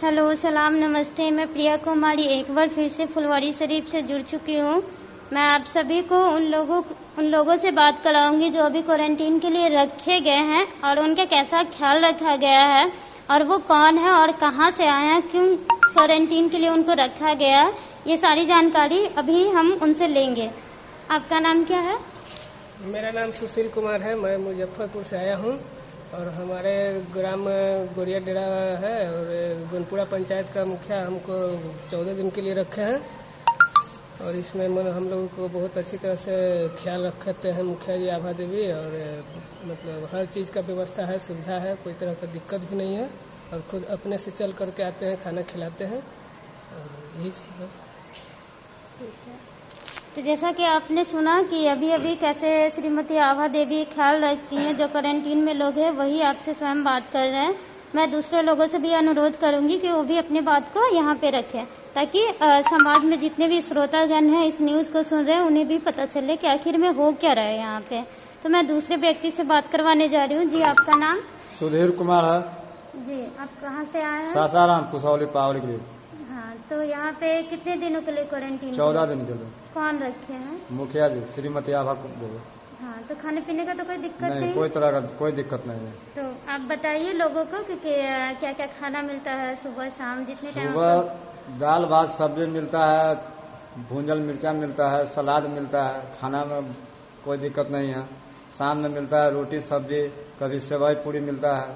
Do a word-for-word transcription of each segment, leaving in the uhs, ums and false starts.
Hello, सलाम, नमस्ते। मैं प्रिया कुमारी एक बार फिर से फुलवारी शरीफ से जुड़ चुकी हूँ। मैं आप सभी को उन लोगों उन लोगों से बात कराऊंगी जो अभी क्वारंटीन के लिए रखे गए हैं और उनका कैसा ख्याल रखा गया है और वो कौन है और कहाँ से आए हैं, क्यों क्वारंटीन के लिए उनको रखा गया है, ये सारी जानकारी अभी हम उनसे लेंगे। आपका नाम क्या है? मेरा नाम सुशील कुमार है। मैं मुजफ्फरपुर से आया हूँ और हमारे ग्राम गोरिया डेरा है और गोनपुरा पंचायत का मुखिया हमको चौदह दिन के लिए रखे हैं और इसमें हम लोगों को बहुत अच्छी तरह से ख्याल रखते हैं मुखिया जी आभा देवी। और मतलब हर चीज़ का व्यवस्था है, सुविधा है, कोई तरह का दिक्कत भी नहीं है और खुद अपने से चल करके आते हैं, खाना खिलाते हैं और यही सब। तो जैसा कि आपने सुना कि अभी अभी कैसे श्रीमती आभा देवी ख्याल रखती हैं जो क्वारंटीन में लोग हैं, वही आपसे स्वयं बात कर रहे हैं। मैं दूसरे लोगों से भी अनुरोध करूंगी कि वो भी अपनी बात को यहाँ पे रखें ताकि आ, समाज में जितने भी श्रोतागण हैं इस न्यूज़ को सुन रहे हैं उन्हें भी पता चले कि आखिर में हो क्या रहा है यहाँ पे। तो मैं दूसरे व्यक्ति से बात करवाने जा रही हूँ। जी, आपका नाम? सुधीर कुमार है। जी, आप कहाँ से आए हैं? सासाराम कुसौली पावली के लिए। हाँ, तो यहाँ पे कितने दिनों के लिए क्वारंटीन? चौदह दिन के लिए। कौन रखे हैं? मुखिया जी श्रीमती आभा देवी। हाँ, तो खाने पीने का तो कोई दिक्कत नहीं, नहीं, कोई तरह का कोई दिक्कत नहीं है। तो आप बताइए लोगों को कि क्या क्या खाना मिलता है सुबह शाम जितने टाइम? सुबह दाल भात सब्जी मिलता है, भूंजल मिर्चा मिलता है, सलाद मिलता है, खाना में कोई दिक्कत नहीं है। शाम में मिलता है रोटी सब्जी, कभी सेवई पूरी मिलता है,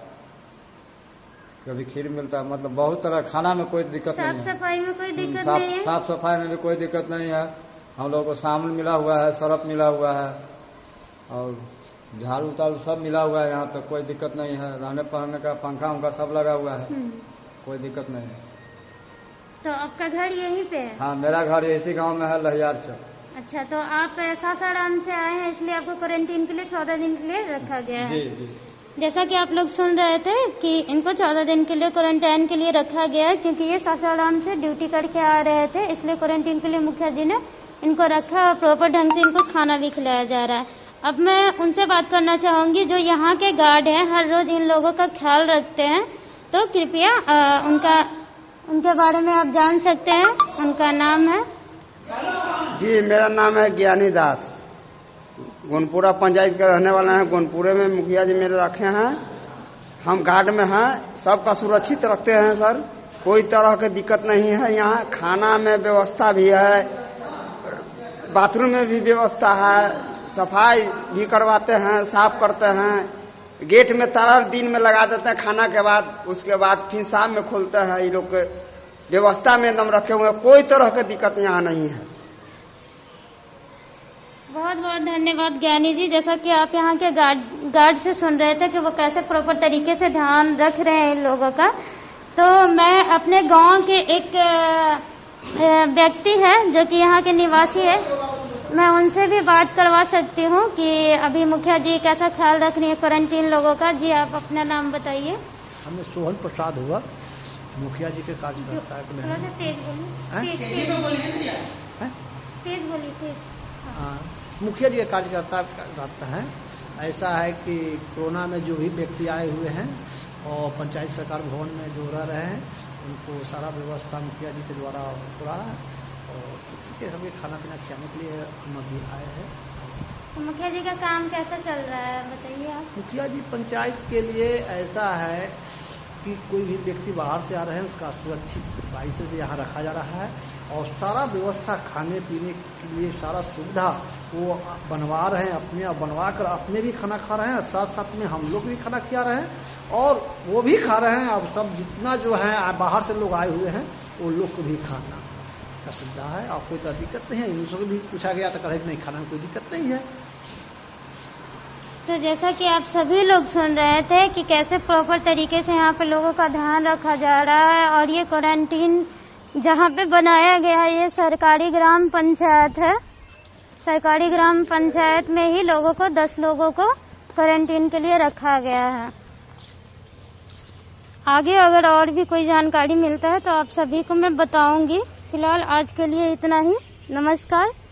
कभी खीर मिलता है। मतलब बहुत तरह खाना में कोई दिक्कत नहीं है। साफ सफाई में कोई दिक्कत नहीं है? साफ सफाई में भी कोई दिक्कत नहीं है। हम लोगों को साबुन मिला हुआ है, सरफ मिला हुआ है और झाड़ू ताड़ू सब मिला हुआ है। यहाँ पे कोई दिक्कत नहीं है। रहने पहनने का पंखा उनका सब लगा हुआ है, कोई दिक्कत नहीं है। तो आपका घर यहीं पे है? हाँ, मेरा घर इसी गांव में है, लहियार चौक। अच्छा, तो आप सासाराम से आए हैं इसलिए आपको क्वारंटीन के लिए चौदह दिन के लिए रखा गया है? जी जी। जैसा कि आप लोग सुन रहे थे कि इनको चौदह दिन के लिए क्वारंटाइन के लिए रखा गया है क्योंकि ये सासाराम से ड्यूटी करके आ रहे थे, इसलिए क्वारंटीन के लिए मुखिया जी ने इनको रखा और प्रॉपर ढंग से इनको खाना भी खिलाया जा रहा है। अब मैं उनसे बात करना चाहूंगी जो यहाँ के गार्ड हैं, हर रोज इन लोगों का ख्याल रखते हैं, तो कृपया आ, उनका उनके बारे में आप जान सकते हैं। उनका नाम है? जी, मेरा नाम है ज्ञानी दास। गोनपुरा पंचायत के रहने वाले हैं। गोनपुरे में मुखिया जी मेरे रखे हैं। हम गार्ड में हैं, सबका सुरक्षित रखते हैं सर। कोई तरह की दिक्कत नहीं है। यहाँ खाना में व्यवस्था भी है, बाथरूम में भी व्यवस्था है, सफाई भी करवाते हैं, साफ करते हैं। गेट में ताला दिन में लगा देते हैं खाना के बाद, उसके बाद फिर शाम में खोलते हैं। ये लोग के व्यवस्था में एकदम रखे हुए हैं, कोई तरह की दिक्कत यहाँ नहीं है। बहुत बहुत धन्यवाद ज्ञानी जी। जैसा कि आप यहाँ के गार्ड गार्ड से सुन रहे थे कि वो कैसे प्रॉपर तरीके से ध्यान रख रहे हैं इन लोगों का, तो मैं अपने गांव के एक व्यक्ति है जो कि यहाँ के निवासी है, मैं उनसे भी बात करवा सकती हूँ कि अभी मुखिया जी कैसा ख्याल रख रही है क्वारंटीन लोगों का। जी, आप अपना नाम बताइए। हमें सोहन प्रसाद हुआ, मुखिया जी के कार्यकर्ता है। थोड़ा सा तेज बोलिए, तेज बोलिए, तेज। हाँ, मुखिया जी के कार्यकर्ता रहता है। ऐसा है कि कोरोना में जो भी व्यक्ति आए हुए हैं और पंचायत सरकार भवन में जो रह रहे हैं उनको सारा व्यवस्था मुखिया जी के द्वारा हो रहा है और किसी के सभी खाना पीना खिलाने के लिए हम अभी आए हैं। तो मुखिया जी का काम कैसा चल रहा है बताइए आप? मुखिया जी पंचायत के लिए ऐसा है कि कोई भी व्यक्ति बाहर से आ रहे हैं उसका सुरक्षित तरीके से यहाँ रखा जा रहा है और सारा व्यवस्था खाने पीने के लिए सारा सुविधा वो बनवा रहे हैं अपने, और बनवा कर अपने भी खाना खा रहे हैं, साथ साथ में हम लोग भी खाना खिला रहे हैं और वो भी खा रहे हैं। अब सब जितना जो है बाहर से लोग आए हुए हैं वो लोग को भी खाना का सुविधा है और कोई तो दिक्कत नहीं है। उनसे भी पूछा गया तो कहे नहीं, खाना में कोई दिक्कत नहीं है। तो जैसा कि आप सभी लोग सुन रहे थे कि कैसे प्रॉपर तरीके से यहाँ पे लोगों का ध्यान रखा जा रहा है और ये क्वारंटीन जहाँ पे बनाया गया है ये सरकारी ग्राम पंचायत है। सरकारी ग्राम पंचायत में ही लोगों को दस लोगों को क्वारंटीन के लिए रखा गया है। आगे अगर और भी कोई जानकारी मिलता है तो आप सभी को मैं बताऊंगी। फिलहाल आज के लिए इतना ही। नमस्कार।